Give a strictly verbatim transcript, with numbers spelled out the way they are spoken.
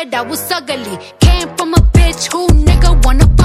said I was ugly. Came from a bitch who nigga wanna